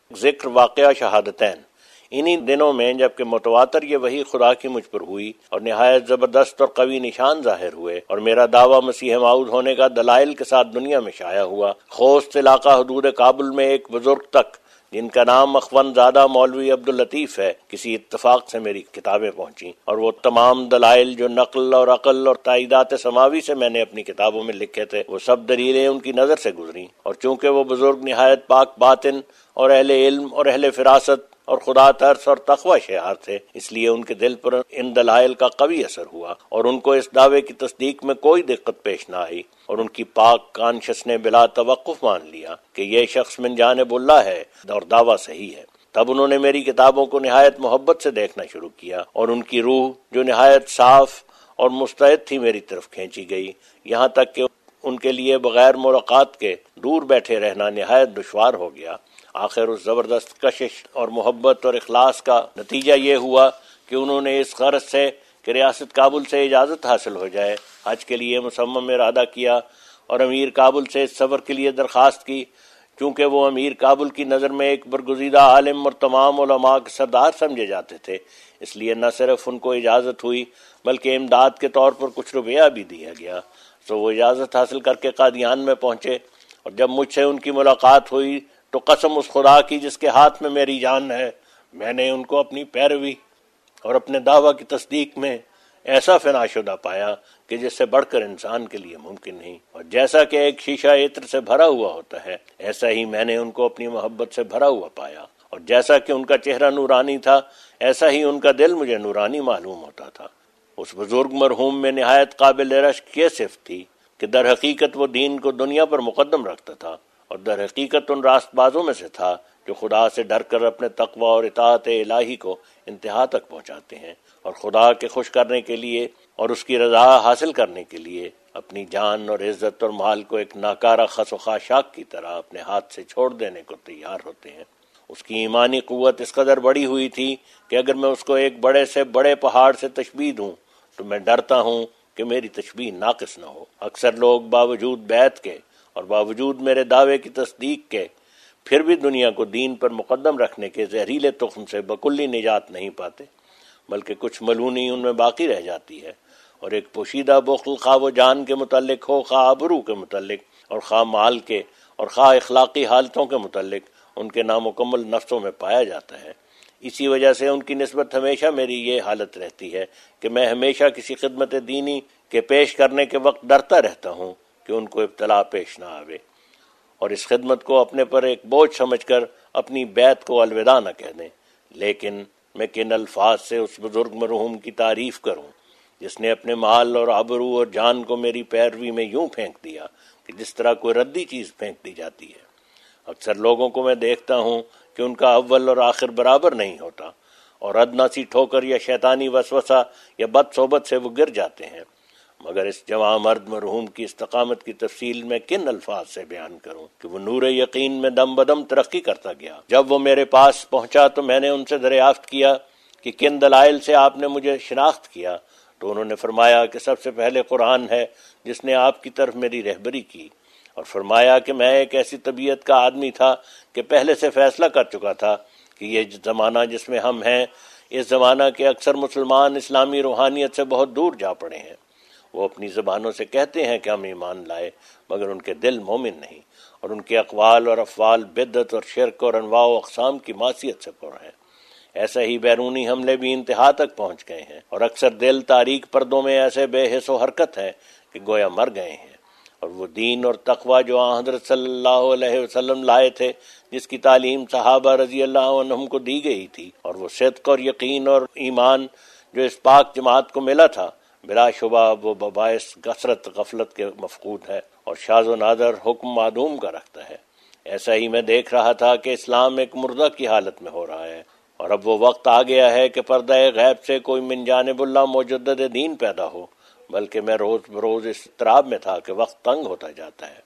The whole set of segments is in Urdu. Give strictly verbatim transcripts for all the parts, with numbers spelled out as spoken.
ذکر واقعہ شہادتین۔ انہی دنوں میں جبکہ متواتر یہ وحی خدا کی مجھ پر ہوئی اور نہایت زبردست اور قوی نشان ظاہر ہوئے اور میرا دعویٰ مسیح موعود ہونے کا دلائل کے ساتھ دنیا میں شائع ہوا، خوست علاقہ حدود کابل میں ایک بزرگ تک جن کا نام اخون زادہ مولوی عبداللطیف ہے، کسی اتفاق سے میری کتابیں پہنچیں اور وہ تمام دلائل جو نقل اور عقل اور تائیدات سماوی سے میں نے اپنی کتابوں میں لکھے تھے، وہ سب دلیلیں ان کی نظر سے گزریں، اور چونکہ وہ بزرگ نہایت پاک باطن اور اہل علم اور اہل فراست اور خدا ترس اور تقوی شعار تھے، اس لیے ان کے دل پر ان دلائل کا قوی اثر ہوا اور ان کو اس دعوے کی تصدیق میں کوئی دقت پیش نہ آئی، اور ان کی پاک کانشس نے بلا توقف مان لیا کہ یہ شخص من جانب اللہ ہے اور دعویٰ صحیح ہے۔ تب انہوں نے میری کتابوں کو نہایت محبت سے دیکھنا شروع کیا اور ان کی روح جو نہایت صاف اور مستعد تھی میری طرف کھینچی گئی، یہاں تک کہ ان کے لیے بغیر ملاقات کے دور بیٹھے رہنا نہایت دشوار ہو گیا۔ آخر اس زبردست کشش اور محبت اور اخلاص کا نتیجہ یہ ہوا کہ انہوں نے اس غرض سے کہ ریاست کابل سے اجازت حاصل ہو جائے حج کے لیے مصمم ارادہ کیا اور امیر کابل سے اس سفر کے لیے درخواست کی۔ چونکہ وہ امیر کابل کی نظر میں ایک برگزیدہ عالم اور تمام علماء کے سردار سمجھے جاتے تھے، اس لیے نہ صرف ان کو اجازت ہوئی بلکہ امداد کے طور پر کچھ روپیہ بھی دیا گیا۔ تو وہ اجازت حاصل کر کے قادیان میں پہنچے، اور جب مجھ سے ان کی ملاقات ہوئی تو قسم اس خدا کی جس کے ہاتھ میں میری جان ہے، میں نے ان کو اپنی پیروی اور اپنے دعویٰ کی تصدیق میں ایسا فنا شدہ پایا کہ جس سے بڑھ کر انسان کے لیے ممکن نہیں، اور جیسا کہ ایک شیشہ عطر سے بھرا ہوا ہوتا ہے، ایسا ہی میں نے ان کو اپنی محبت سے بھرا ہوا پایا، اور جیسا کہ ان کا چہرہ نورانی تھا ایسا ہی ان کا دل مجھے نورانی معلوم ہوتا تھا۔ اس بزرگ مرحوم میں نہایت قابل رشک یہ صفت تھی کہ در حقیقت وہ دین کو دنیا پر مقدم رکھتا تھا، اور در حقیقت ان راست بازوں میں سے تھا جو خدا سے ڈر کر اپنے تقوی اور اطاعت الہی کو انتہا تک پہنچاتے ہیں، اور خدا کے خوش کرنے کے لیے اور اس کی رضا حاصل کرنے کے لیے اپنی جان اور عزت اور مال کو ایک ناکارہ خس و خاشاک کی طرح اپنے ہاتھ سے چھوڑ دینے کو تیار ہوتے ہیں۔ اس کی ایمانی قوت اس قدر بڑی ہوئی تھی کہ اگر میں اس کو ایک بڑے سے بڑے پہاڑ سے تشبیہ دوں تو میں ڈرتا ہوں کہ میری تشبیہ ناقص نہ ہو۔ اکثر لوگ باوجود بیعت کے اور باوجود میرے دعوے کی تصدیق کے پھر بھی دنیا کو دین پر مقدم رکھنے کے زہریلے تخم سے بکلی نجات نہیں پاتے، بلکہ کچھ ملونی ان میں باقی رہ جاتی ہے، اور ایک پوشیدہ بخل خواہ وہ جان کے متعلق ہو، خواہ آبرو کے متعلق، اور خواہ مال کے، اور خواہ اخلاقی حالتوں کے متعلق ان کے نامکمل نفسوں میں پایا جاتا ہے۔ اسی وجہ سے ان کی نسبت ہمیشہ میری یہ حالت رہتی ہے کہ میں ہمیشہ کسی خدمت دینی کے پیش کرنے کے وقت ڈرتا رہتا ہوں کہ ان کو ابتلا پیش نہ آوے، اور اس خدمت کو اپنے پر ایک بوجھ سمجھ کر اپنی بیعت کو الوداع نہ کہہ دیں۔ لیکن میں کن الفاظ سے اس بزرگ مرحوم کی تعریف کروں جس نے اپنے مال اور آبرو اور جان کو میری پیروی میں یوں پھینک دیا کہ جس طرح کوئی ردی چیز پھینک دی جاتی ہے۔ اکثر لوگوں کو میں دیکھتا ہوں کہ ان کا اول اور آخر برابر نہیں ہوتا، اور ادنا سی ٹھوکر یا شیطانی وسوسہ یا بد صحبت سے وہ گر جاتے ہیں، مگر اس جوان مرد مرحوم کی استقامت کی تفصیل میں کن الفاظ سے بیان کروں کہ وہ نور یقین میں دم بدم ترقی کرتا گیا۔ جب وہ میرے پاس پہنچا تو میں نے ان سے دریافت کیا کہ کن دلائل سے آپ نے مجھے شناخت کیا، تو انہوں نے فرمایا کہ سب سے پہلے قرآن ہے جس نے آپ کی طرف میری رہبری کی، اور فرمایا کہ میں ایک ایسی طبیعت کا آدمی تھا کہ پہلے سے فیصلہ کر چکا تھا کہ یہ زمانہ جس میں ہم ہیں، اس زمانہ کے اکثر مسلمان اسلامی روحانیت سے بہت دور جا پڑے ہیں۔ وہ اپنی زبانوں سے کہتے ہیں کہ ہم ایمان لائے، مگر ان کے دل مومن نہیں، اور ان کے اقوال اور افعال بدعت اور شرک اور انواع و اقسام کی معصیت سے پر ہیں۔ ایسا ہی بیرونی حملے بھی انتہا تک پہنچ گئے ہیں، اور اکثر دل تاریک پردوں میں ایسے بے حس و حرکت ہے کہ گویا مر گئے ہیں، اور وہ دین اور تقوی جو آن حضرت صلی اللہ علیہ وسلم لائے تھے، جس کی تعلیم صحابہ رضی اللہ عنہم کو دی گئی تھی، اور وہ صدق اور یقین اور ایمان جو اس پاک جماعت کو ملا تھا، بلا شبہ وہ بباعث کثرت غفلت کے مفقود ہے اور شاذ و نادر حکم معدوم کا رکھتا ہے۔ ایسا ہی میں دیکھ رہا تھا کہ اسلام ایک مردہ کی حالت میں ہو رہا ہے، اور اب وہ وقت آ گیا ہے کہ پردہ غیب سے کوئی من جانب اللہ مجدد دین پیدا ہو، بلکہ میں روز بروز اس اضطراب میں تھا کہ وقت تنگ ہوتا جاتا ہے۔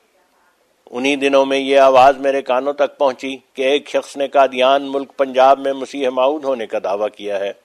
انہی دنوں میں یہ آواز میرے کانوں تک پہنچی کہ ایک شخص نے قادیان ملک پنجاب میں مسیح موعود ہونے کا دعویٰ کیا ہے۔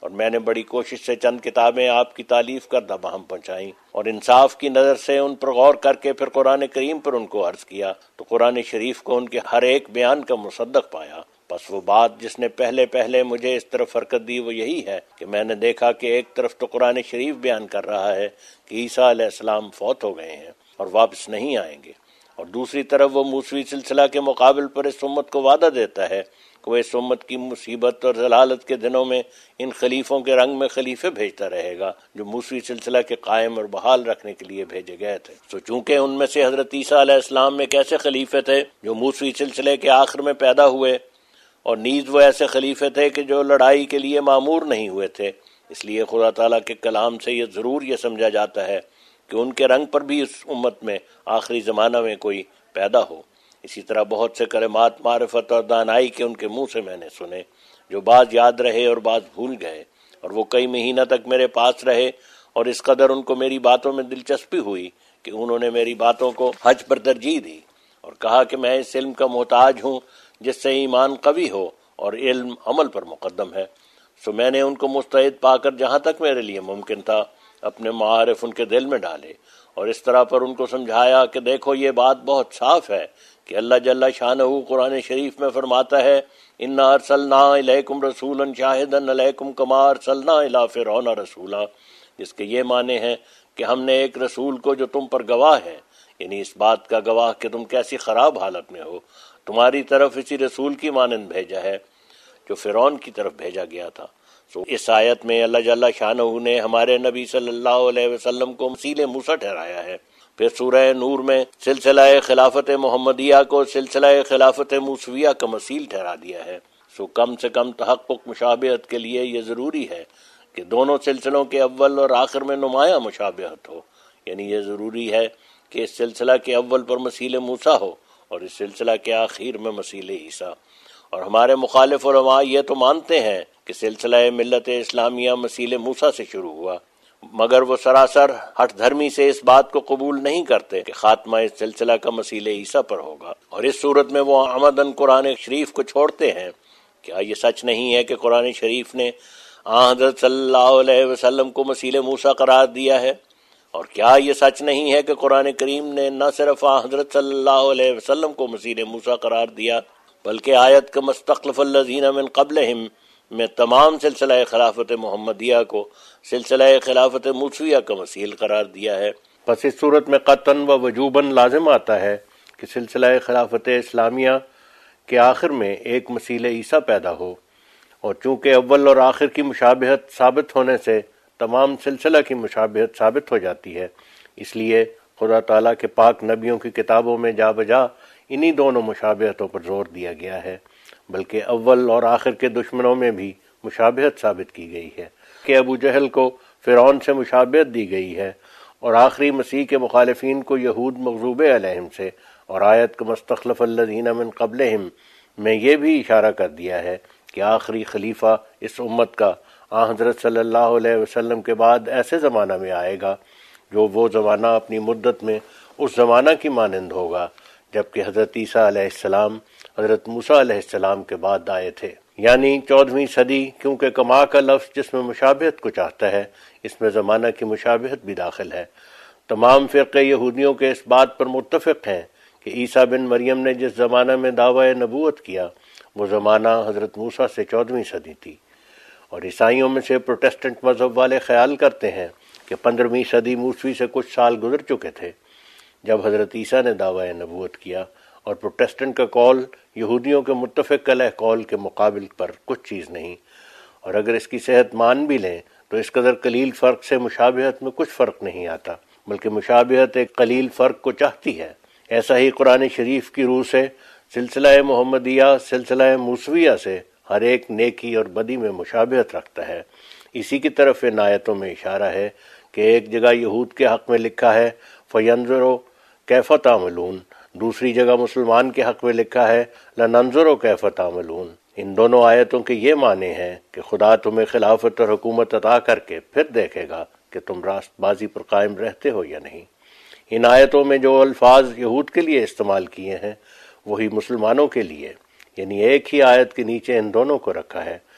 اور میں نے بڑی کوشش سے چند کتابیں آپ کی تالیف کردہ بہم پہنچائیں اور انصاف کی نظر سے ان پر غور کر کے پھر قرآن کریم پر ان کو عرض کیا تو قرآن شریف کو ان کے ہر ایک بیان کا مصدق پایا۔ بس وہ بات جس نے پہلے پہلے مجھے اس طرف حرکت دی وہ یہی ہے کہ میں نے دیکھا کہ ایک طرف تو قرآن شریف بیان کر رہا ہے کہ عیسیٰ علیہ السلام فوت ہو گئے ہیں اور واپس نہیں آئیں گے، اور دوسری طرف وہ موسوی سلسلہ کے مقابل پر اس امت کو وعدہ دیتا ہے کہ وہ اس امت کی مصیبت اور ضلالت کے دنوں میں ان خلیفوں کے رنگ میں خلیفے بھیجتا رہے گا جو موسوی سلسلہ کے قائم اور بحال رکھنے کے لیے بھیجے گئے تھے۔ تو چونکہ ان میں سے حضرت عیسیٰ علیہ السلام میں ایسے خلیفے تھے جو موسوی سلسلے کے آخر میں پیدا ہوئے، اور نیز وہ ایسے خلیفے تھے کہ جو لڑائی کے لیے معمور نہیں ہوئے تھے، اس لیے خدا تعالیٰ کے کلام سے یہ ضرور یہ سمجھا جاتا ہے کہ ان کے رنگ پر بھی اس امت میں آخری زمانہ میں کوئی پیدا ہو۔ اسی طرح بہت سے کلمات معرفت اور دانائی کے ان کے منہ سے میں نے سنے، جو بعض یاد رہے اور بعض بھول گئے، اور وہ کئی مہینہ تک میرے پاس رہے، اور اس قدر ان کو میری باتوں میں دلچسپی ہوئی کہ انہوں نے میری باتوں کو حج پر ترجیح دی اور کہا کہ میں اس علم کا محتاج ہوں جس سے ایمان قوی ہو اور علم عمل پر مقدم ہے۔ سو میں نے ان کو مستعد پا کر جہاں تک میرے لیے ممکن تھا اپنے معارف ان کے دل میں ڈالے، اور اس طرح پر ان کو سمجھایا کہ دیکھو یہ بات بہت صاف ہے کہ اللہ جل شانہ قرآن شریف میں فرماتا ہے انا ارسلنا الیکم رسولا شاہدا علیکم کما ارسلنا الی فرعون رسولا، جس کے یہ معنی ہیں کہ ہم نے ایک رسول کو جو تم پر گواہ ہے، یعنی اس بات کا گواہ کہ تم کیسی خراب حالت میں ہو، تمہاری طرف اسی رسول کی مانند بھیجا ہے جو فرعون کی طرف بھیجا گیا تھا۔ سو اس آیت میں اللہ جل شانہ نے ہمارے نبی صلی اللہ علیہ وسلم کو مثیل موسیٰ ٹھہرایا ہے۔ پھر سورہ نور میں سلسلہ خلافت محمدیہ کو سلسلہ خلافت موسویہ کا مثیل ٹھہرا دیا ہے۔ سو کم سے کم تحقق مشابہت کے لیے یہ ضروری ہے کہ دونوں سلسلوں کے اول اور آخر میں نمایاں مشابہت ہو، یعنی یہ ضروری ہے کہ اس سلسلہ کے اول پر مثیل موسیٰ ہو اور اس سلسلہ کے آخر میں مثیل عیسیٰ۔ اور ہمارے مخالف علماء یہ تو مانتے ہیں کہ سلسلہ ملت اسلامیہ مثیل موسیٰ سے شروع ہوا، مگر وہ سراسر ہٹ دھرمی سے اس بات کو قبول نہیں کرتے کہ خاتمہ اس سلسلہ کا مثیل عیسیٰ پر ہوگا، اور اس صورت میں وہ عمدن قرآن شریف کو چھوڑتے ہیں۔ کیا یہ سچ نہیں ہے کہ قرآن شریف نے آن حضرت صلی اللہ علیہ وسلم کو مثیل موسیٰ قرار دیا ہے؟ اور کیا یہ سچ نہیں ہے کہ قرآن کریم نے نہ صرف آن حضرت صلی اللہ علیہ وسلم کو مثیل موسیٰ قرار دیا بلکہ آیت کا مستخلف الذین من قبلہم میں تمام سلسلہ خلافت محمدیہ کو سلسلہ خلافت موسویہ کا مثیل قرار دیا ہے؟ پس اس صورت میں قطعاً و وجوباً لازم آتا ہے کہ سلسلہ خلافت اسلامیہ کے آخر میں ایک مثیل عیسیٰ پیدا ہو، اور چونکہ اول اور آخر کی مشابہت ثابت ہونے سے تمام سلسلہ کی مشابہت ثابت ہو جاتی ہے، اس لیے خدا تعالیٰ کے پاک نبیوں کی کتابوں میں جا بجا انہی دونوں مشابہتوں پر زور دیا گیا ہے، بلکہ اول اور آخر کے دشمنوں میں بھی مشابہت ثابت کی گئی ہے کہ ابو جہل کو فرعون سے مشابہت دی گئی ہے، اور آخری مسیح کے مخالفین کو یہود مغضوب علیہم سے، اور آیت کا مستخلف الذین من قبلہم میں یہ بھی اشارہ کر دیا ہے کہ آخری خلیفہ اس امت کا آن حضرت صلی اللہ علیہ وسلم کے بعد ایسے زمانہ میں آئے گا جو وہ زمانہ اپنی مدت میں اس زمانہ کی مانند ہوگا جبکہ حضرت عیسیٰ علیہ السلام حضرت موسیٰ علیہ السلام کے بعد آئے تھے، یعنی چودہویں صدی، کیونکہ کما کا لفظ جس میں مشابہت کو چاہتا ہے اس میں زمانہ کی مشابہت بھی داخل ہے۔ تمام فرقے یہودیوں کے اس بات پر متفق ہیں کہ عیسیٰ بن مریم نے جس زمانہ میں دعوی نبوت کیا وہ زمانہ حضرت موسیٰ سے چودہویں صدی تھی، اور عیسائیوں میں سے پروٹیسٹنٹ مذہب والے خیال کرتے ہیں کہ پندرہویں صدی موسوی سے کچھ سال گزر چکے تھے جب حضرت عیسیٰ نے دعوی نبوت کیا، اور پروٹیسٹنٹ کا قول یہودیوں کے متفق علیہ قول کے مقابل پر کچھ چیز نہیں، اور اگر اس کی صحت مان بھی لیں تو اس قدر قلیل فرق سے مشابہت میں کچھ فرق نہیں آتا، بلکہ مشابہت ایک قلیل فرق کو چاہتی ہے۔ ایسا ہی قرآن شریف کی روح سے سلسلہ محمدیہ سلسلہ موسویہ سے ہر ایک نیکی اور بدی میں مشابہت رکھتا ہے۔ اسی کی طرف ان آیتوں میں اشارہ ہے کہ ایک جگہ یہود کے حق میں لکھا ہے فَيَنْظُرُوا كَيْفَ تَعْمَلُونَ، دوسری جگہ مسلمان کے حق میں لکھا ہے لَنَنْظُرُوا كَيْفَ تَعْمَلُونَ۔ ان دونوں آیتوں کے یہ معنی ہیں کہ خدا تمہیں خلافت اور حکومت عطا کر کے پھر دیکھے گا کہ تم راست بازی پر قائم رہتے ہو یا نہیں۔ ان آیتوں میں جو الفاظ یہود کے لیے استعمال کیے ہیں وہی مسلمانوں کے لیے، یعنی ایک ہی آیت کے نیچے ان دونوں کو رکھا ہے۔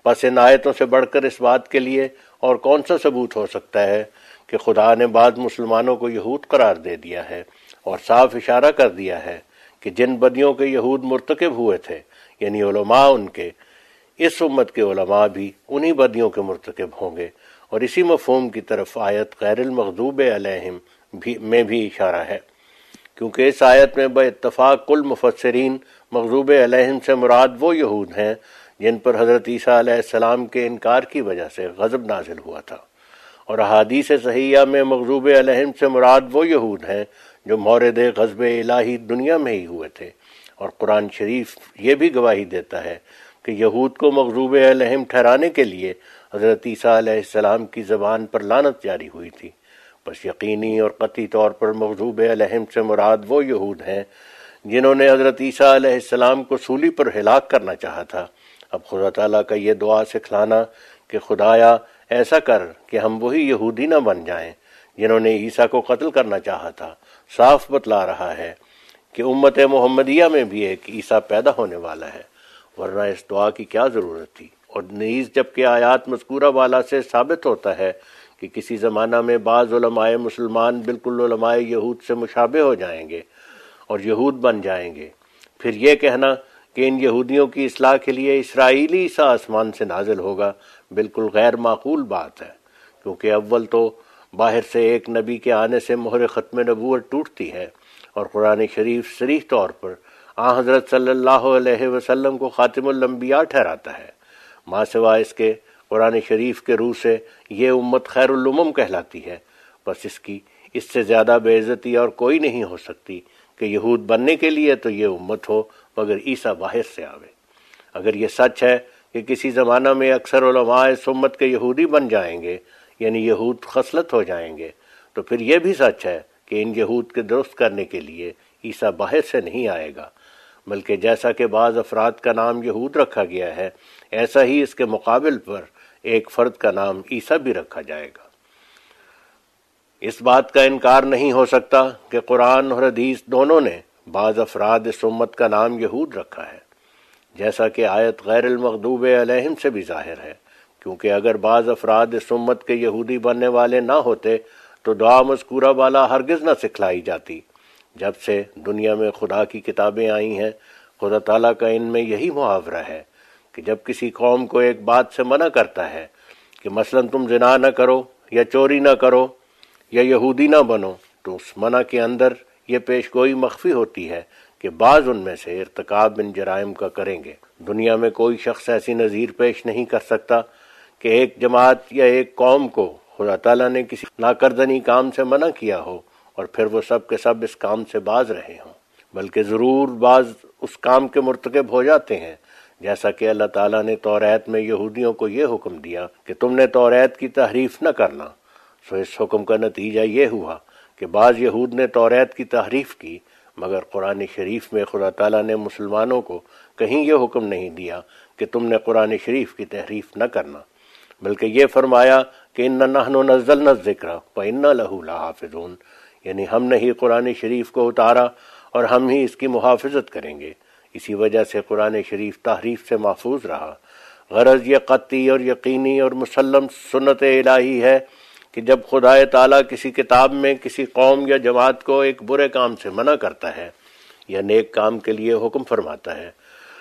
پس ان آیتوں سے بڑھ کر اس بات کے لیے اور کون سا ثبوت ہو سکتا ہے کہ خدا نے بعض مسلمانوں کو یہود قرار دے دیا ہے اور صاف اشارہ کر دیا ہے کہ جن بدیوں کے یہود مرتکب ہوئے تھے، یعنی علماء ان کے، اس امت کے علماء بھی انہی بدیوں کے مرتکب ہوں گے، اور اسی مفہوم کی طرف آیت غیر المغضوب علیہم بھی میں بھی اشارہ ہے، کیونکہ اس آیت میں بے اتفاق کل مفسرین مغضوب علیہم سے مراد وہ یہود ہیں جن پر حضرت عیسیٰ علیہ السلام کے انکار کی وجہ سے غضب نازل ہوا تھا، اور احادیث صحیحہ میں مغضوب علیہم سے مراد وہ یہود ہیں جو مورد غضب الہی دنیا میں ہی ہوئے تھے، اور قرآن شریف یہ بھی گواہی دیتا ہے کہ یہود کو مغضوب علیہم ٹھہرانے کے لیے حضرت عیسیٰ علیہ السلام کی زبان پر لعنت جاری ہوئی تھی۔ بس یقینی اور قطعی طور پر مغضوب علیہم سے مراد وہ یہود ہیں جنہوں نے حضرت عیسیٰ علیہ السلام کو سولی پر ہلاک کرنا چاہا تھا۔ اب خدا تعالیٰ کا یہ دعا سکھلانا کہ خدایا ایسا کر کہ ہم وہی یہودی نہ بن جائیں جنہوں نے عیسیٰ کو قتل کرنا چاہا تھا، صاف بتلا رہا ہے کہ امت محمدیہ میں بھی ایک عیسیٰ پیدا ہونے والا ہے، ورنہ اس دعا کی کیا ضرورت تھی؟ اور نیز جبکہ آیات مذکورہ والا سے ثابت ہوتا ہے کہ کسی زمانہ میں بعض علماء مسلمان بالکل علماء یہود سے مشابہ ہو جائیں گے اور یہود بن جائیں گے، پھر یہ کہنا کہ ان یہودیوں کی اصلاح کے لیے اسرائیلی عیسیٰ آسمان سے نازل ہوگا بالکل غیر معقول بات ہے، کیونکہ اول تو باہر سے ایک نبی کے آنے سے مہر ختم نبوت ٹوٹتی ہے، اور قرآن شریف صریح طور پر آن حضرت صلی اللہ علیہ وسلم کو خاتم الانبیاء ٹھہراتا ہے۔ ماں سوا اس کے قرآن شریف کے روح سے یہ امت خیر الامم کہلاتی ہے، بس اس کی اس سے زیادہ بے عزتی اور کوئی نہیں ہو سکتی کہ یہود بننے کے لیے تو یہ امت ہو مگر عیسیٰ باہر سے آوے۔ اگر یہ سچ ہے کہ کسی زمانہ میں اکثر علماء اس امت کے یہودی بن جائیں گے، یعنی یہود خصلت ہو جائیں گے، تو پھر یہ بھی سچ ہے کہ ان یہود کے درست کرنے کے لیے عیسیٰ باہر سے نہیں آئے گا، بلکہ جیسا کہ بعض افراد کا نام یہود رکھا گیا ہے، ایسا ہی اس کے مقابل پر ایک فرد کا نام عیسیٰ بھی رکھا جائے گا۔ اس بات کا انکار نہیں ہو سکتا کہ قرآن اور حدیث دونوں نے بعض افراد اس امت کا نام یہود رکھا ہے، جیسا کہ آیت غیر المغضوب علیہم سے بھی ظاہر ہے، کیونکہ اگر بعض افراد اس امت کے یہودی بننے والے نہ ہوتے تو دعا مذکورہ والا ہرگز نہ سکھلائی جاتی۔ جب سے دنیا میں خدا کی کتابیں آئی ہیں، خدا تعالیٰ کا ان میں یہی محاورہ ہے کہ جب کسی قوم کو ایک بات سے منع کرتا ہے کہ مثلا تم زنا نہ کرو یا چوری نہ کرو یا یہودی نہ بنو، تو اس منع کے اندر یہ پیش گوئی مخفی ہوتی ہے کہ بعض ان میں سے ارتکاب ان جرائم کا کریں گے۔ دنیا میں کوئی شخص ایسی نظیر پیش نہیں کر سکتا کہ ایک جماعت یا ایک قوم کو خدا تعالیٰ نے کسی ناکردنی کام سے منع کیا ہو اور پھر وہ سب کے سب اس کام سے باز رہے ہوں، بلکہ ضرور بعض اس کام کے مرتکب ہو جاتے ہیں، جیسا کہ اللہ تعالیٰ نے توریت میں یہودیوں کو یہ حکم دیا کہ تم نے توریت کی تحریف نہ کرنا۔ سو اس حکم کا نتیجہ یہ ہوا کہ بعض یہود نے توریت کی تحریف کی، مگر قرآن شریف میں خدا تعالیٰ نے مسلمانوں کو کہیں یہ حکم نہیں دیا کہ تم نے قرآن شریف کی تحریف نہ کرنا، بلکہ یہ فرمایا کہ اِنَّا نَحْنُ نَزَّلْنَا الذِّکْرَ وَإِنَّا لَهُ لَحَافِظُونَ، یعنی ہم نے ہی قرآن شریف کو اتارا اور ہم ہی اس کی محافظت کریں گے۔ اسی وجہ سے قرآن شریف تحریف سے محفوظ رہا۔ غرض یہ قطعی اور یقینی اور مسلم سنت الہی ہے کہ جب خدا تعالیٰ کسی کتاب میں کسی قوم یا جماعت کو ایک برے کام سے منع کرتا ہے یا نیک کام کے لیے حکم فرماتا ہے،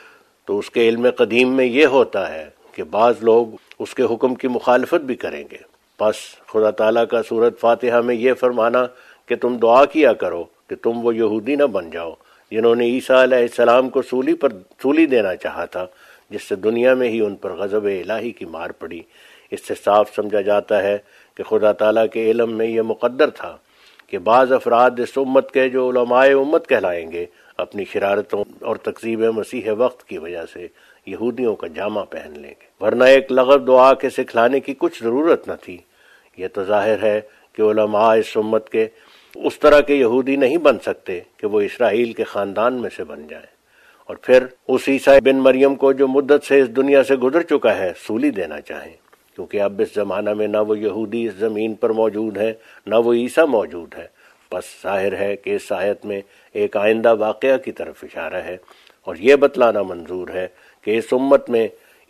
تو اس کے علم قدیم میں یہ ہوتا ہے کہ بعض لوگ اس کے حکم کی مخالفت بھی کریں گے۔ پس خدا تعالیٰ کا سورۃ فاتحہ میں یہ فرمانا کہ تم دعا کیا کرو کہ تم وہ یہودی نہ بن جاؤ جنہوں نے عیسیٰ علیہ السلام کو سولی پر سولی دینا چاہا تھا، جس سے دنیا میں ہی ان پر غضب الہی کی مار پڑی، اس سے صاف سمجھا جاتا ہے کہ خدا تعالیٰ کے علم میں یہ مقدر تھا کہ بعض افراد اس امت کے جو علماء امت کہلائیں گے اپنی شرارتوں اور تکذیب مسیح وقت کی وجہ سے یہودیوں کا جامہ پہن لیں گے، ورنہ ایک لغو دعا کے سکھلانے کی کچھ ضرورت نہ تھی۔ یہ تو ظاہر ہے کہ علماء اس امت کے اس طرح کے یہودی نہیں بن سکتے کہ وہ اسرائیل کے خاندان میں سے بن جائیں اور پھر اس عیسیٰ بن مریم کو جو مدت سے اس دنیا سے گزر چکا ہے سولی دینا چاہیں، کیونکہ اب اس زمانہ میں نہ وہ یہودی اس زمین پر موجود ہیں نہ وہ عیسیٰ موجود ہے۔ بس ظاہر ہے کہ اس آیت میں ایک آئندہ واقعہ کی طرف اشارہ ہے اور یہ بتلانا منظور ہے کہ اس امت میں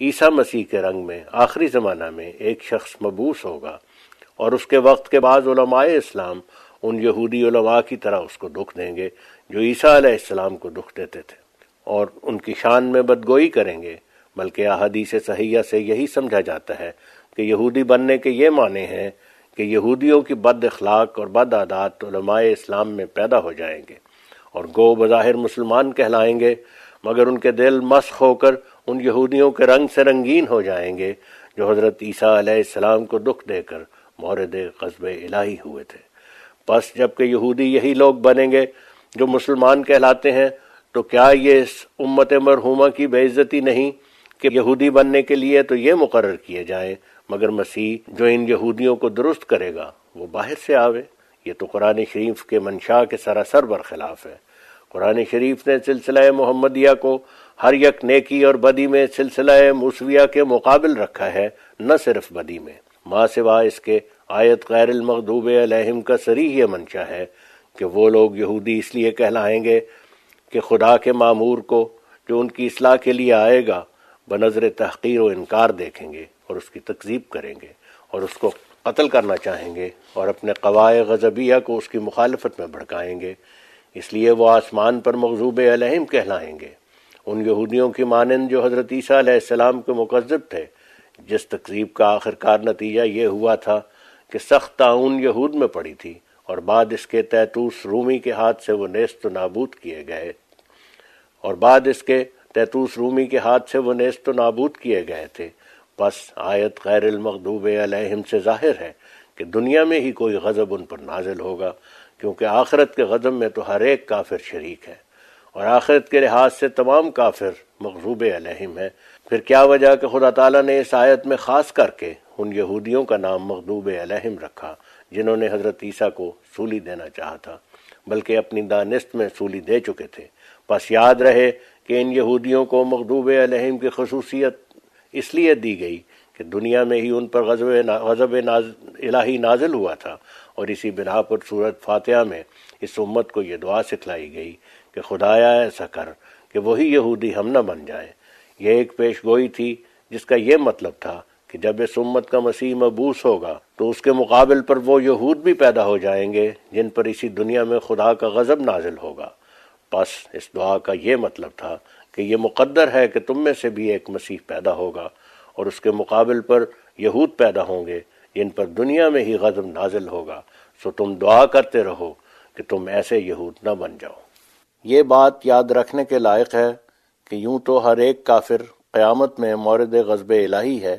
عیسیٰ مسیح کے رنگ میں آخری زمانہ میں ایک شخص مبعوث ہوگا، اور اس کے وقت کے بعض علماء اسلام ان یہودی علماء کی طرح اس کو دکھ دیں گے جو عیسیٰ علیہ السلام کو دکھ دیتے تھے، اور ان کی شان میں بدگوئی کریں گے۔ بلکہ احادیث صحیحہ سے یہی سمجھا جاتا ہے کہ یہودی بننے کے یہ معنی ہیں کہ یہودیوں کی بد اخلاق اور بد عادات علماء اسلام میں پیدا ہو جائیں گے، اور گو بظاہر مسلمان کہلائیں گے، مگر ان کے دل مسخ ہو کر ان یہودیوں کے رنگ سے رنگین ہو جائیں گے جو حضرت عیسیٰ علیہ السلام کو دکھ دے کر مورد غضب الہی ہوئے تھے۔ پس جب کہ یہودی یہی لوگ بنیں گے جو مسلمان کہلاتے ہیں، تو کیا یہ اس امت مرحومہ کی بے عزتی نہیں کہ یہودی بننے کے لیے تو یہ مقرر کیے جائیں، مگر مسیح جو ان یہودیوں کو درست کرے گا وہ باہر سے آوے؟ یہ تو قرآن شریف کے منشا کے سراسر برخلاف ہے۔ قرآن شریف نے سلسلہ محمدیہ کو ہر یک نیکی اور بدی میں سلسلہ موسویہ کے مقابل رکھا ہے، نہ صرف بدی میں۔ ما سوا اس کے آیت غیر المغضوب علیہم کا صریح یہ منشا ہے کہ وہ لوگ یہودی اس لیے کہلائیں گے کہ خدا کے مامور کو جو ان کی اصلاح کے لیے آئے گا بنظر تحقیر و انکار دیکھیں گے اور اس کی تکذیب کریں گے اور اس کو قتل کرنا چاہیں گے اور اپنے قواعد غضبیہ کو اس کی مخالفت میں بھڑکائیں گے، اس لیے وہ آسمان پر مغضوب علیہم کہلائیں گے، ان یہودیوں کی مانند جو حضرت عیسیٰ علیہ السلام کے مکذب تھے، جس تکذیب کا آخرکار نتیجہ یہ ہوا تھا کہ سخت طاعون یہود میں پڑی تھی، اور بعد اس کے تیتوس رومی کے ہاتھ سے وہ نیست و نابود کیے گئے اور بعد اس کے تیتوس رومی کے ہاتھ سے وہ نیست و نابود کیے گئے تھے۔ پس آیت غیر المغضوب علیہم سے ظاہر ہے کہ دنیا میں ہی کوئی غضب ان پر نازل ہوگا، کیونکہ آخرت کے غضب میں تو ہر ایک کافر شریک ہے، اور آخرت کے لحاظ سے تمام کافر مغضوب علیہم ہیں۔ پھر کیا وجہ کہ خدا تعالیٰ نے اس آیت میں خاص کر کے ان یہودیوں کا نام مغضوب علیہم رکھا جنہوں نے حضرت عیسیٰ کو سولی دینا چاہا تھا، بلکہ اپنی دانست میں سولی دے چکے تھے۔ پس یاد رہے کہ ان یہودیوں کو مغضوب علیہم کی خصوصیت اس لیے دی گئی کہ دنیا میں ہی ان پر غضب غضب ناز الہی نازل ہوا تھا، اور اسی بنا پر سورۃ فاتحہ میں اس امت کو یہ دعا سکھلائی گئی کہ خدایا ایسا کر کہ وہی یہودی ہم نہ بن جائیں۔ یہ ایک پیش گوئی تھی جس کا یہ مطلب تھا کہ جب اس امت کا مسیح مبعوث ہوگا تو اس کے مقابل پر وہ یہود بھی پیدا ہو جائیں گے جن پر اسی دنیا میں خدا کا غضب نازل ہوگا۔ پس اس دعا کا یہ مطلب تھا کہ یہ مقدر ہے کہ تم میں سے بھی ایک مسیح پیدا ہوگا، اور اس کے مقابل پر یہود پیدا ہوں گے جن پر دنیا میں ہی غضب نازل ہوگا، سو تم دعا کرتے رہو کہ تم ایسے یہود نہ بن جاؤ۔ یہ بات یاد رکھنے کے لائق ہے کہ یوں تو ہر ایک کافر قیامت میں مورد غضب الہی ہے،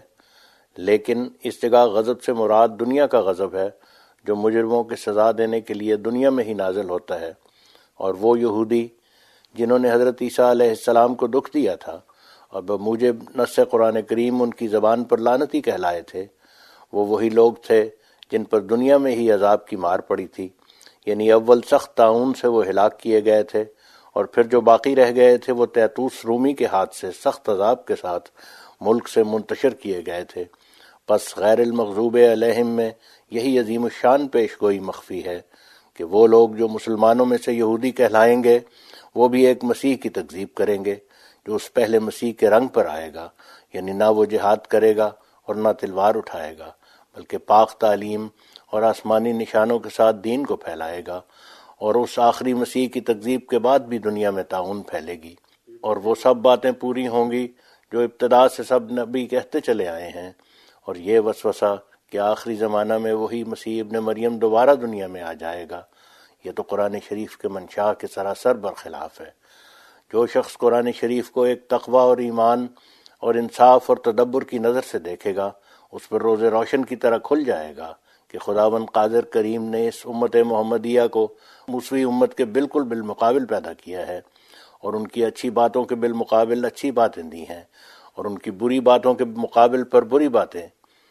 لیکن اس جگہ غضب سے مراد دنیا کا غضب ہے جو مجرموں کی سزا دینے کے لیے دنیا میں ہی نازل ہوتا ہے، اور وہ یہودی جنہوں نے حضرت عیسیٰ علیہ السلام کو دکھ دیا تھا اور بموجب نص قرآن کریم ان کی زبان پر لعنتی کہلائے تھے، وہ وہی لوگ تھے جن پر دنیا میں ہی عذاب کی مار پڑی تھی، یعنی اول سخت طاعون سے وہ ہلاک کیے گئے تھے، اور پھر جو باقی رہ گئے تھے وہ تیتوس رومی کے ہاتھ سے سخت عذاب کے ساتھ ملک سے منتشر کیے گئے تھے۔ پس غیر المغضوب علیہم میں یہی عظیم الشان پیش گوئی مخفی ہے کہ وہ لوگ جو مسلمانوں میں سے یہودی کہلائیں گے وہ بھی ایک مسیح کی تکذیب کریں گے جو اس پہلے مسیح کے رنگ پر آئے گا، یعنی نہ وہ جہاد کرے گا اور نہ تلوار اٹھائے گا، بلکہ پاک تعلیم اور آسمانی نشانوں کے ساتھ دین کو پھیلائے گا، اور اس آخری مسیح کی تکذیب کے بعد بھی دنیا میں طاعون پھیلے گی، اور وہ سب باتیں پوری ہوں گی جو ابتدا سے سب نبی کہتے چلے آئے ہیں۔ اور یہ وسوسہ کہ آخری زمانہ میں وہی مسیح ابن مریم دوبارہ دنیا میں آ جائے گا، یہ تو قرآن شریف کے منشا کے سراسر برخلاف ہے۔ جو شخص قرآن شریف کو ایک تقوی اور ایمان اور انصاف اور تدبر کی نظر سے دیکھے گا، اس پر روز روشن کی طرح کھل جائے گا کہ خداوند قادر کریم نے اس امت محمدیہ کو موسوی امت کے بالکل بالمقابل پیدا کیا ہے، اور ان کی اچھی باتوں کے بالمقابل اچھی باتیں دی ہیں، اور ان کی بری باتوں کے مقابل پر بری باتیں۔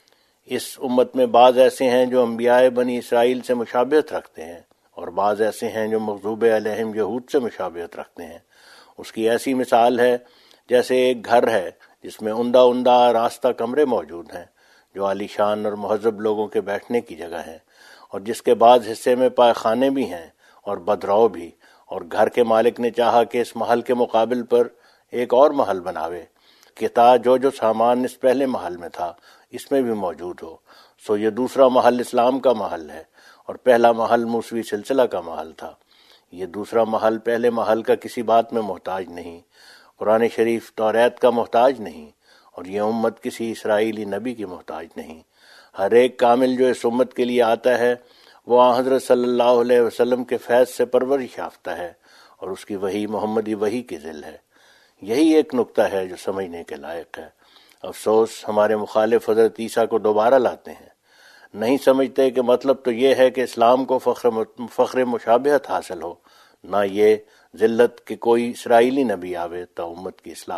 اس امت میں بعض ایسے ہیں جو انبیاء بنی اسرائیل سے مشابہت رکھتے ہیں، اور بعض ایسے ہیں جو مغضوب علیہم یہود سے مشابہت رکھتے ہیں۔ اس کی ایسی مثال ہے جیسے ایک گھر ہے جس میں عمدہ عمدہ راستہ کمرے موجود ہیں جو عالی شان اور مہذب لوگوں کے بیٹھنے کی جگہ ہیں، اور جس کے بعض حصے میں پائے خانے بھی ہیں اور بدرو بھی، اور گھر کے مالک نے چاہا کہ اس محل کے مقابل پر ایک اور محل بناوے، کہ تا جو جو سامان اس پہلے محل میں تھا اس میں بھی موجود ہو، سو یہ دوسرا محل اسلام کا محل ہے اور پہلا محل موسوی سلسلہ کا محل تھا۔ یہ دوسرا محل پہلے محل کا کسی بات میں محتاج نہیں، قرآن شریف توریت کا محتاج نہیں، اور یہ امت کسی اسرائیلی نبی کی محتاج نہیں۔ ہر ایک کامل جو اس امت کے لیے آتا ہے وہ آن حضرت صلی اللہ علیہ وسلم کے فیض سے پرورش یافتہ ہے اور اس کی وحی محمدی وحی کی ذل ہے۔ یہی ایک نقطہ ہے جو سمجھنے کے لائق ہے۔ افسوس ہمارے مخالف حضرت عیسیٰ کو دوبارہ لاتے ہیں، نہیں سمجھتے کہ مطلب تو یہ ہے کہ اسلام کو فخر فخر مشابہت حاصل ہو، نہ یہ ذلت کہ کوئی اسرائیلی نبی آوے تا امت کی اصلاح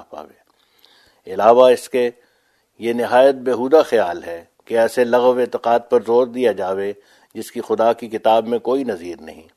پاوے۔ علاوہ اس کے یہ نہایت بےہودہ خیال ہے کہ ایسے لغو اعتقاد پر زور دیا جاوے جس کی خدا کی کتاب میں کوئی نظیر نہیں۔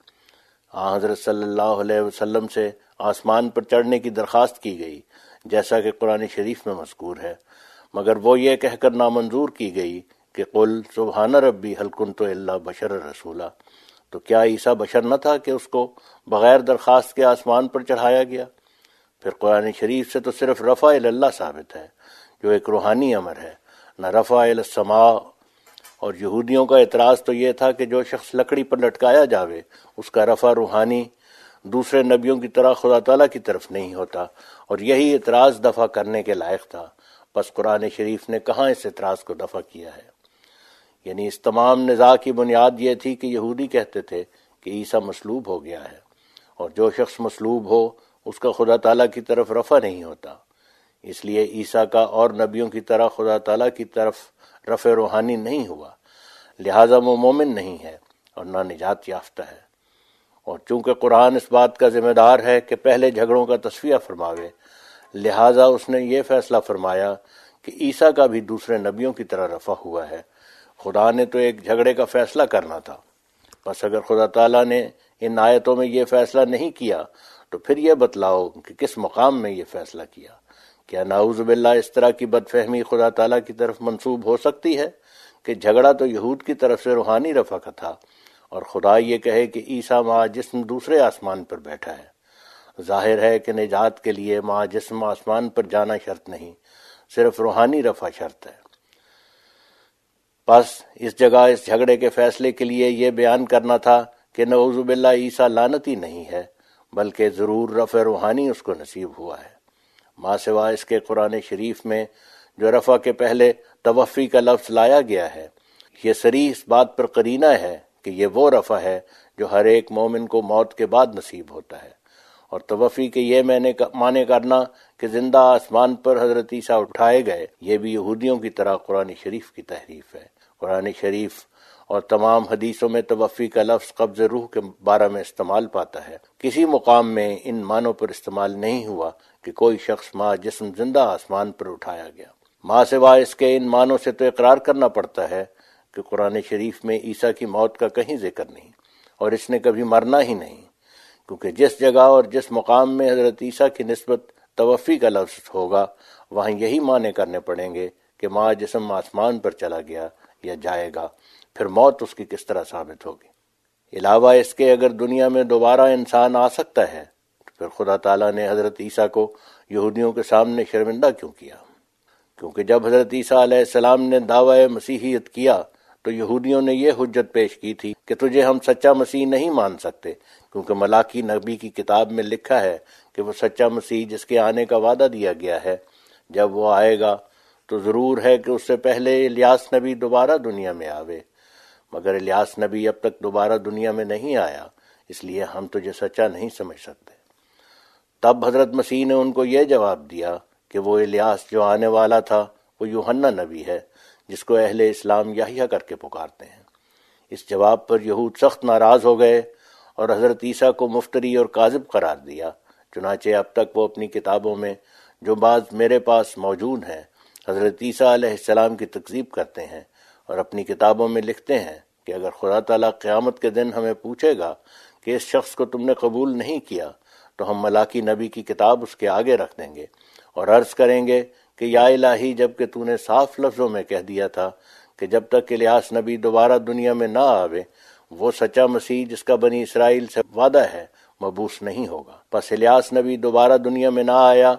آن حضرت صلی اللہ علیہ وسلم سے آسمان پر چڑھنے کی درخواست کی گئی جیسا کہ قرآن شریف میں مذکور ہے، مگر وہ یہ کہہ کر نامنظور کی گئی کہ قل سبحان ربی هل کنت الا بشر رسولا، تو کیا عیسیٰ بشر نہ تھا کہ اس کو بغیر درخواست کے آسمان پر چڑھایا گیا؟ پھر قرآن شریف سے تو صرف رفع الی اللہ ثابت ہے جو ایک روحانی امر ہے، نہ رفع الی السماء۔ اور یہودیوں کا اعتراض تو یہ تھا کہ جو شخص لکڑی پر لٹکایا جاوے اس کا رفع روحانی دوسرے نبیوں کی طرح خدا تعالیٰ کی طرف نہیں ہوتا، اور یہی اعتراض دفع کرنے کے لائق تھا۔ بس قرآن شریف نے کہاں اس اعتراض کو دفع کیا ہے؟ یعنی اس تمام نزاع کی بنیاد یہ تھی کہ یہودی کہتے تھے کہ عیسیٰ مصلوب ہو گیا ہے، اور جو شخص مصلوب ہو اس کا خدا تعالیٰ کی طرف رفع نہیں ہوتا، اس لیے عیسیٰ کا اور نبیوں کی طرح خدا تعالیٰ کی طرف رفع روحانی نہیں ہوا، لہٰذا وہ مومن نہیں ہے اور نہ نجات یافتہ ہے۔ اور چونکہ قرآن اس بات کا ذمہ دار ہے کہ پہلے جھگڑوں کا تصفیہ فرماوے، لہٰذا اس نے یہ فیصلہ فرمایا کہ عیسیٰ کا بھی دوسرے نبیوں کی طرح رفع ہوا ہے۔ خدا نے تو ایک جھگڑے کا فیصلہ کرنا تھا، بس اگر خدا تعالیٰ نے ان آیتوں میں یہ فیصلہ نہیں کیا تو پھر یہ بتلاؤ کہ کس مقام میں یہ فیصلہ کیا؟ کیا نعوذ باللہ اس طرح کی بدفہمی خدا تعالیٰ کی طرف منسوب ہو سکتی ہے کہ جھگڑا تو یہود کی طرف سے روحانی رفع کا تھا اور خدا یہ کہے کہ عیسیٰ مع جسم دوسرے آسمان پر بیٹھا ہے؟ ظاہر ہے کہ نجات کے لیے مع جسم آسمان پر جانا شرط نہیں، صرف روحانی رفع شرط ہے۔ بس اس جگہ اس جھگڑے کے فیصلے کے لیے یہ بیان کرنا تھا کہ نعوذ باللہ عیسیٰ لعنتی نہیں ہے، بلکہ ضرور رفع روحانی اس کو نصیب ہوا ہے۔ ماں سوا اس کے قرآن شریف میں جو رفع کے پہلے توفی کا لفظ لایا گیا ہے، یہ صریح اس بات پر قرینہ ہے کہ یہ وہ رفع ہے جو ہر ایک مومن کو موت کے بعد نصیب ہوتا ہے، اور توفی کے یہ معنی کرنا کہ زندہ آسمان پر حضرت عیسیٰ اٹھائے گئے، یہ بھی یہودیوں کی طرح قرآن شریف کی تحریف ہے۔ قرآن شریف اور تمام حدیثوں میں توفی کا لفظ قبض روح کے بارے میں استعمال پاتا ہے، کسی مقام میں ان معنوں پر استعمال نہیں ہوا کہ کوئی شخص مع جسم زندہ آسمان پر اٹھایا گیا۔ ماں سوا اس کے ان معنوں سے تو اقرار کرنا پڑتا ہے کہ قرآن شریف میں عیسیٰ کی موت کا کہیں ذکر نہیں، اور اس نے کبھی مرنا ہی نہیں، کیونکہ جس جگہ اور جس مقام میں حضرت عیسیٰ کی نسبت توفی کا لفظ ہوگا وہاں یہی معنی کرنے پڑیں گے کہ مع جسم آسمان پر چلا گیا یا جائے گا، پھر موت اس کی کس طرح ثابت ہوگی؟ علاوہ اس کے اگر دنیا میں دوبارہ انسان آ سکتا ہے تو پھر خدا تعالیٰ نے حضرت عیسیٰ کو یہودیوں کے سامنے شرمندہ کیوں کیا؟ کیونکہ جب حضرت عیسیٰ علیہ السلام نے دعوی مسیحیت کیا تو یہودیوں نے یہ حجت پیش کی تھی کہ تجھے ہم سچا مسیح نہیں مان سکتے، کیونکہ ملاکی نبی کی کتاب میں لکھا ہے کہ وہ سچا مسیح جس کے آنے کا وعدہ دیا گیا ہے، جب وہ آئے گا تو ضرور ہے کہ اس سے پہلے الیاس نبی دوبارہ دنیا میں آوے، مگر الیاس نبی اب تک دوبارہ دنیا میں نہیں آیا، اس لیے ہم تجھے سچا نہیں سمجھ سکتے۔ تب حضرت مسیح نے ان کو یہ جواب دیا کہ وہ الیاس جو آنے والا تھا وہ یوحنا نبی ہے جس کو اہل اسلام یحییٰ کر کے پکارتے ہیں۔ اس جواب پر یہود سخت ناراض ہو گئے اور حضرت عیسیٰ کو مفتری اور کاذب قرار دیا، چنانچہ اب تک وہ اپنی کتابوں میں جو بعض میرے پاس موجود ہیں حضرت عیسیٰ علیہ السلام کی تکذیب کرتے ہیں، اور اپنی کتابوں میں لکھتے ہیں کہ اگر خدا تعالیٰ قیامت کے دن ہمیں پوچھے گا کہ اس شخص کو تم نے قبول نہیں کیا تو ہم ملاکی نبی کی کتاب اس کے آگے رکھ دیں گے اور عرض کریں گے کہ یا الہی، جب کہ تو نے صاف لفظوں میں کہہ دیا تھا کہ جب تک الیاس نبی دوبارہ دنیا میں نہ آوے وہ سچا مسیح جس کا بنی اسرائیل سے وعدہ ہے مبعوث نہیں ہوگا۔ پس الیاس نبی دوبارہ دنیا میں نہ آیا،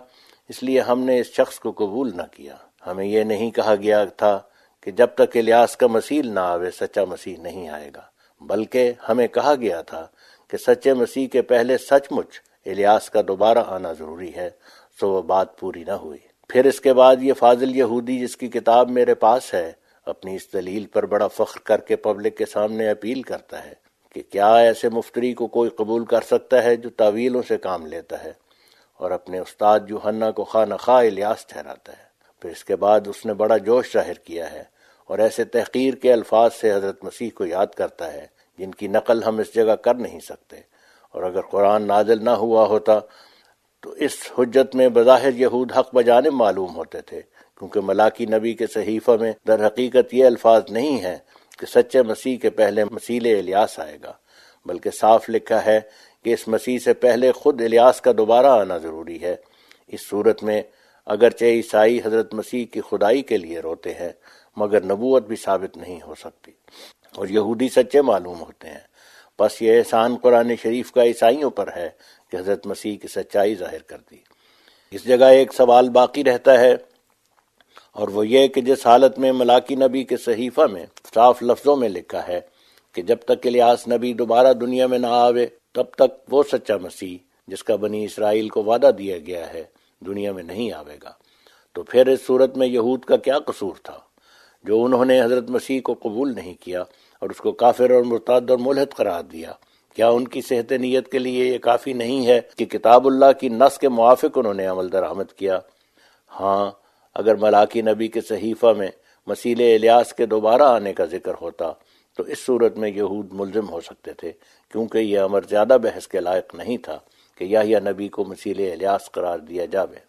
اس لیے ہم نے اس شخص کو قبول نہ کیا۔ ہمیں یہ نہیں کہا گیا تھا کہ جب تک الیاس کا مسیح نہ آوے سچا مسیح نہیں آئے گا، بلکہ ہمیں کہا گیا تھا کہ سچے مسیح کے پہلے سچ مچ الیاس کا دوبارہ آنا ضروری ہے، سو وہ بات پوری نہ ہوئی۔ پھر اس کے بعد یہ فاضل یہودی جس کی کتاب میرے پاس ہے، اپنی اس دلیل پر بڑا فخر کر کے پبلک کے سامنے اپیل کرتا ہے کہ کیا ایسے مفتری کو کوئی قبول کر سکتا ہے جو تعویلوں سے کام لیتا ہے اور اپنے استاد یوحنا کو خواہ نخواہ الیاس ٹھہراتا ہے۔ پھر اس کے بعد اس نے بڑا جوش ظاہر کیا ہے اور ایسے تحقیر کے الفاظ سے حضرت مسیح کو یاد کرتا ہے جن کی نقل ہم اس جگہ کر نہیں سکتے، اور اگر قرآن نازل نہ ہوا ہوتا تو اس حجت میں بظاہر یہود حق بجانب معلوم ہوتے تھے، کیونکہ ملاکی نبی کے صحیفہ میں در حقیقت یہ الفاظ نہیں ہیں کہ سچے مسیح کے پہلے مسیل الیاس آئے گا، بلکہ صاف لکھا ہے کہ اس مسیح سے پہلے خود الیاس کا دوبارہ آنا ضروری ہے۔ اس صورت میں اگرچہ عیسائی حضرت مسیح کی خدائی کے لیے روتے ہیں، مگر نبوت بھی ثابت نہیں ہو سکتی، اور یہودی سچے معلوم ہوتے ہیں۔ بس یہ احسان قرآن شریف کا عیسائیوں پر ہے کہ حضرت مسیح کی سچائی ظاہر کر دی۔ اس جگہ ایک سوال باقی رہتا ہے، اور وہ یہ کہ جس حالت میں ملاکی نبی کے صحیفہ میں صاف لفظوں میں لکھا ہے کہ جب تک الیاس نبی دوبارہ دنیا میں نہ آوے تب تک وہ سچا مسیح جس کا بنی اسرائیل کو وعدہ دیا گیا ہے دنیا میں نہیں آوے گا، تو پھر اس صورت میں یہود کا کیا قصور تھا جو انہوں نے حضرت مسیح کو قبول نہیں کیا اور اس کو کافر اور مرتد اور ملحد قرار دیا؟ کیا ان کی صحت نیت کے لیے یہ کافی نہیں ہے کہ کتاب اللہ کی نص کے موافق انہوں نے عمل درآمد کیا؟ ہاں، اگر ملاکی نبی کے صحیفہ میں مسیل الیاس کے دوبارہ آنے کا ذکر ہوتا تو اس صورت میں یہود ملزم ہو سکتے تھے، کیونکہ یہ امر زیادہ بحث کے لائق نہیں تھا کہ یحییٰ نبی کو مسیل الیاس قرار دیا جاوے۔